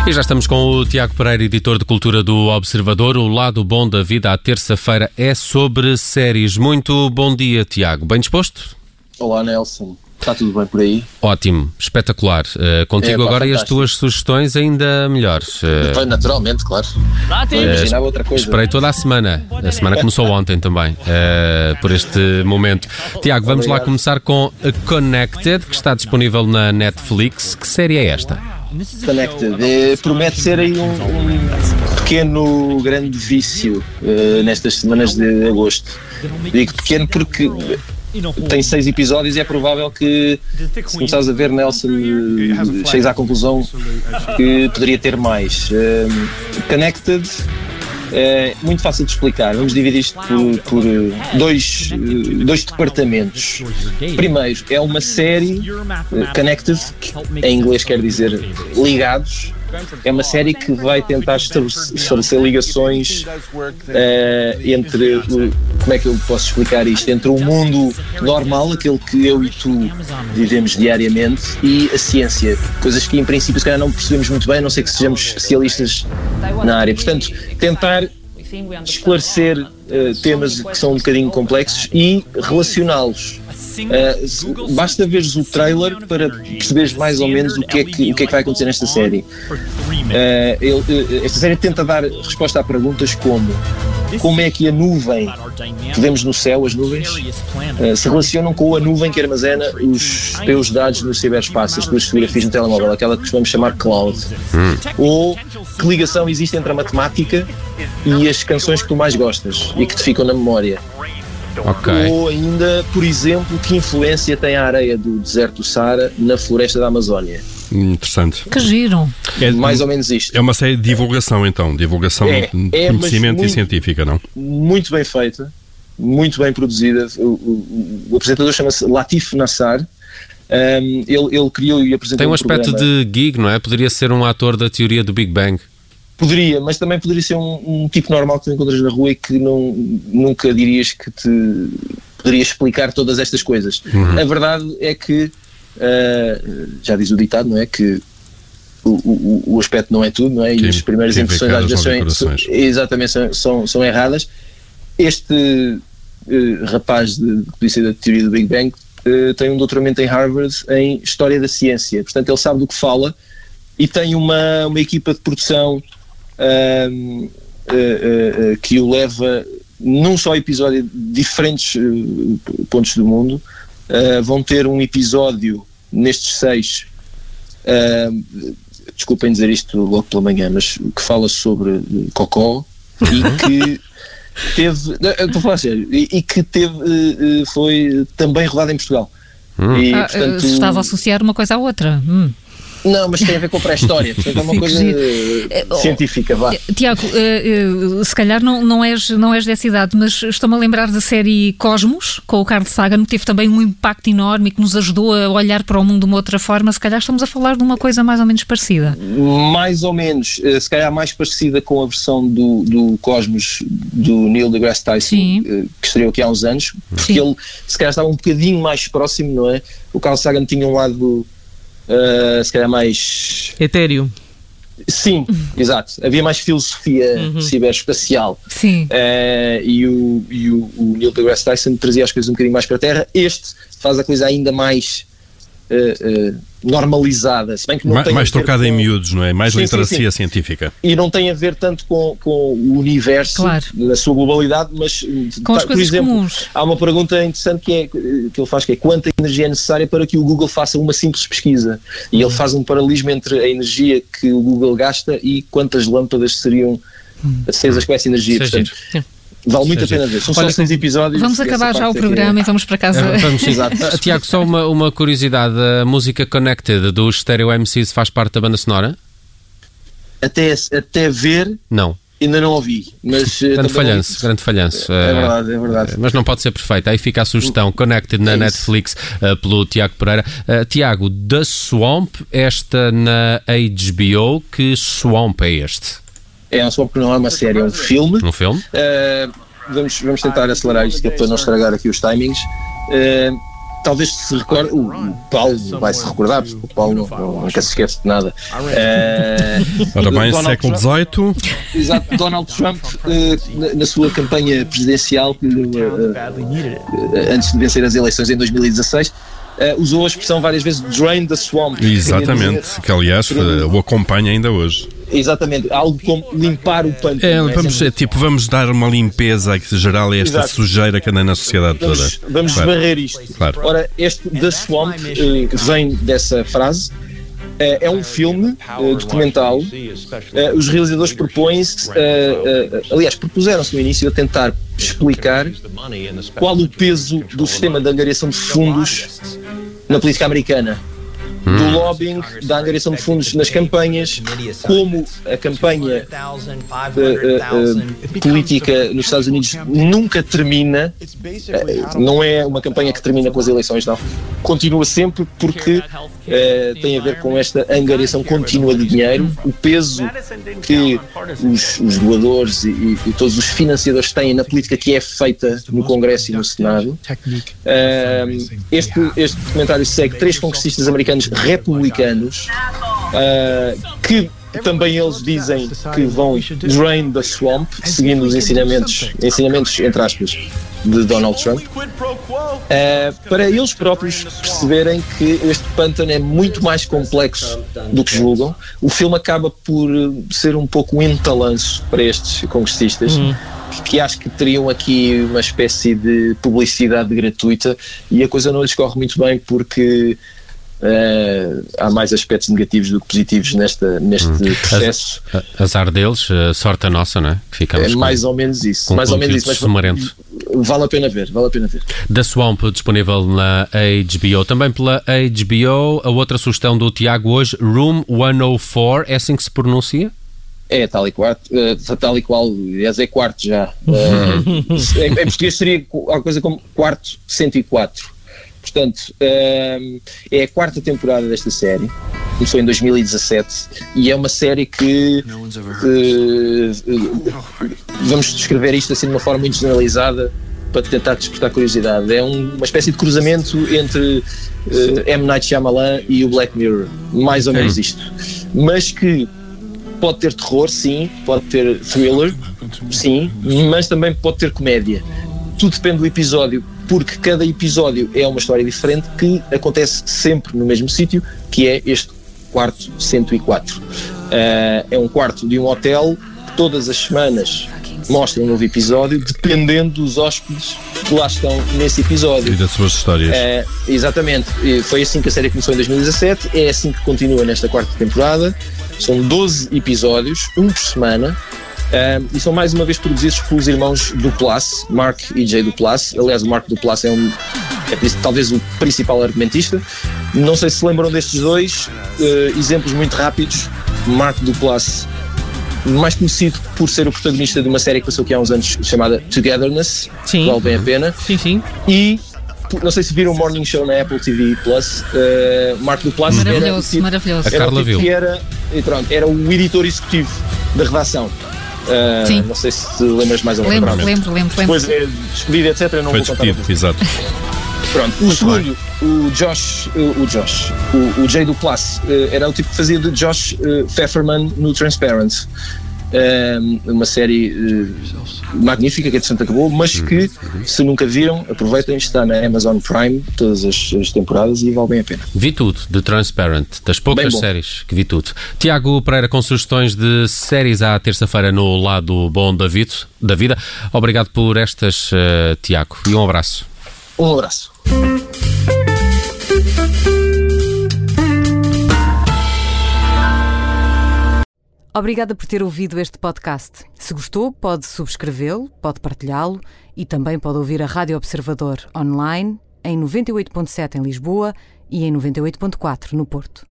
E já estamos com o Tiago Pereira, editor de cultura do Observador. O lado bom da vida à terça-feira é sobre séries. Muito bom dia, Tiago. Bem disposto? Olá, Nelson. Está tudo bem por aí? Ótimo, espetacular. Contigo agora fantástico. E as tuas sugestões ainda melhores. Naturalmente, claro. Não imaginava outra coisa. Esperei toda a semana. A semana começou ontem também, por este momento. Tiago, vamos lá começar com Connected, que está disponível na Netflix. Que série é esta? Connected. Promete ser aí um pequeno, grande vício nestas semanas de agosto. Digo pequeno porque tem 6 episódios e é provável que, se começares a ver, Nelson, chegues à conclusão que poderia ter mais. Connected é muito fácil de explicar. Vamos dividir isto por dois departamentos. Primeiro, é uma série, Connected, que em inglês quer dizer ligados. É uma série que vai tentar estabelecer ligações entre, como é que eu posso explicar isto, entre o mundo normal, aquele que eu e tu vivemos diariamente, e a ciência, coisas que em princípio se calhar não percebemos muito bem, a não ser que sejamos especialistas na área. Portanto, tentar esclarecer temas que são um bocadinho complexos e relacioná-los. Basta veres o trailer para perceberes mais ou menos o que é que vai acontecer nesta série. Esta série tenta dar resposta a perguntas como é que a nuvem que vemos no céu, as nuvens, se relacionam com a nuvem que armazena os teus dados no ciberespaço, as tuas fotografias no telemóvel, aquela que costumamos chamar cloud. Ou que ligação existe entre a matemática e as canções que tu mais gostas e que te ficam na memória. Okay. Ou ainda, por exemplo, que influência tem a areia do deserto do Saara na floresta da Amazónia. Interessante. Que giro. É mais ou menos isto. É uma série de divulgação, então. Divulgação de conhecimento e científica, não? Muito bem feita, muito bem produzida. O apresentador chama-se Latif Nassar. Ele criou e apresentou Tem um aspecto de geek, não é? Poderia ser um ator da teoria do Big Bang. Poderia, mas também poderia ser um tipo normal que tu encontras na rua e que nunca dirias que te poderia explicar todas estas coisas. A verdade é que, já diz o ditado, não é? Que o aspecto não é tudo, não é? E as primeiras impressões às vezes são erradas. Este rapaz que disse da teoria do Big Bang tem um doutoramento em Harvard em História da Ciência, portanto ele sabe do que fala e tem uma equipa de produção que o leva num só episódio de diferentes pontos do mundo. Vão ter um episódio nestes 6, desculpem dizer isto logo pela manhã, mas que fala sobre cocó e que teve, estou a falar sério, e que foi também rodado em Portugal. E, portanto, estava a associar uma coisa à outra. Não, mas tem a ver com a pré-história, portanto é uma coisa científica, vá. Tiago, se calhar não és dessa idade, mas estou-me a lembrar da série Cosmos, com o Carl Sagan, que teve também um impacto enorme e que nos ajudou a olhar para o mundo de uma outra forma. Se calhar estamos a falar de uma coisa mais ou menos parecida. Mais ou menos, se calhar mais parecida com a versão do Cosmos do Neil deGrasse Tyson, que estreou aqui há uns anos, porque ele se calhar estava um bocadinho mais próximo, não é? O Carl Sagan tinha um lado se calhar mais etéreo. Sim, exato. Havia mais filosofia ciberespacial. Sim. E o Neil deGrasse Tyson trazia as coisas um bocadinho mais para a Terra. Este faz a coisa ainda mais normalizada, se bem que não tem mais trocada em miúdos, não é? Mais literacia científica. E não tem a ver tanto com o universo na sua globalidade, mas com as coisas, por exemplo, comuns. Há uma pergunta interessante que ele faz, que é quanta energia é necessária para que o Google faça uma simples pesquisa, e ele faz um paralelismo entre a energia que o Google gasta e quantas lâmpadas seriam acesas com essa energia. Portanto, vale muito a pena ver. São só 6 episódios. Vamos acabar já o programa e vamos para casa. Tiago, só uma curiosidade. A música Connected dos Stereo MCs faz parte da banda sonora? Até ver... Não. Ainda não ouvi, mas... Grande falhanço. É verdade. Mas não pode ser perfeito. Aí fica a sugestão. Connected na Netflix, pelo Tiago Pereira. Tiago, The Swamp, esta na HBO. Que Swamp é este? É um Swamp que não é uma série, é um filme. Um filme? Vamos tentar acelerar isto, que é para não estragar aqui os timings. talvez se recorde, o Paulo vai se recordar, porque o Paulo nunca se esquece de nada. Ora bem, século XVIII. Exato, Donald Trump, na sua campanha presidencial, antes de vencer as eleições em 2016, usou a expressão várias vezes "drain the swamp". Exatamente, que aliás o acompanha ainda hoje. Exatamente, algo como limpar o pântano. Vamos dar uma limpeza geral a esta sujeira que anda na sociedade toda. Vamos varrer isto. Claro. Ora, este The Swamp vem dessa frase. É um filme documental. Os realizadores propuseram-se no início a tentar explicar qual o peso do sistema de angariação de fundos na política americana. Do lobbying, da angariação de fundos nas campanhas, como a campanha política nos Estados Unidos nunca termina, não é uma campanha que termina com as eleições, não. Continua sempre porque tem a ver com esta angariação contínua de dinheiro, o peso que os doadores e todos os financiadores têm na política que é feita no Congresso e no Senado. Este documentário segue 3 congressistas americanos republicanos que também eles dizem que vão drain the swamp, seguindo os ensinamentos entre aspas de Donald Trump, para eles próprios perceberem que este pântano é muito mais complexo do que julgam. O filme acaba por ser um pouco um entalanço para estes congressistas, que acho que teriam aqui uma espécie de publicidade gratuita, e a coisa não lhes corre muito bem porque há mais aspectos negativos do que positivos neste processo. Azar deles, sorte a nossa, não é? Que ficamos mais ou menos isso. Mas vale a pena ver. The Swamp, disponível na HBO. Também pela HBO, a outra sugestão do Tiago hoje, Room 104, é assim que se pronuncia? É, tal e qual, aliás, é quarto já. Em português seria alguma coisa como quarto 104. Portanto, é a 4ª temporada desta série, começou em 2017, e é uma série que vamos descrever isto assim de uma forma muito generalizada para tentar despertar curiosidade. É uma espécie de cruzamento entre M. Night Shyamalan e o Black Mirror, mais ou menos isto, mas que pode ter terror, sim, pode ter thriller, sim, mas também pode ter comédia. Tudo depende do episódio, porque cada episódio é uma história diferente que acontece sempre no mesmo sítio, que é este quarto 104. É um quarto de um hotel que todas as semanas mostra um novo episódio, dependendo dos hóspedes que lá estão nesse episódio. E das suas histórias. Exatamente. Foi assim que a série começou em 2017, é assim que continua nesta 4ª temporada. São 12 episódios, um por semana. E são mais uma vez produzidos pelos irmãos Duplass, Mark e Jay Duplass. Aliás, o Mark Duplass é talvez o principal argumentista. Não sei se se lembram destes dois. Exemplos muito rápidos. Mark Duplass, mais conhecido por ser o protagonista de uma série que passou aqui há uns anos chamada Togetherness, que vale bem a pena. Sim. E não sei se viram o Morning Show na Apple TV Plus. Mark Duplass maravilhoso. A Carla viu. Era o editor executivo da redação. Não sei se te lembras mais ou menos. Lembro. Depois é despedido, etc. Não foi vou contar. Exato. Pronto, o segundo, o Jay Duplass, era o tipo que fazia de Josh Pfefferman no Transparent. Uma série magnífica que entretanto acabou, mas que se nunca viram, aproveitem, está na Amazon Prime todas as temporadas e vale bem a pena. Vi tudo de Transparent, das poucas séries que vi tudo. Tiago Pereira com sugestões de séries à terça-feira no lado bom da vida. Obrigado por estas, Tiago, e um abraço. Um abraço. Obrigada por ter ouvido este podcast. Se gostou, pode subscrevê-lo, pode partilhá-lo e também pode ouvir a Rádio Observador online em 98.7 em Lisboa e em 98.4 no Porto.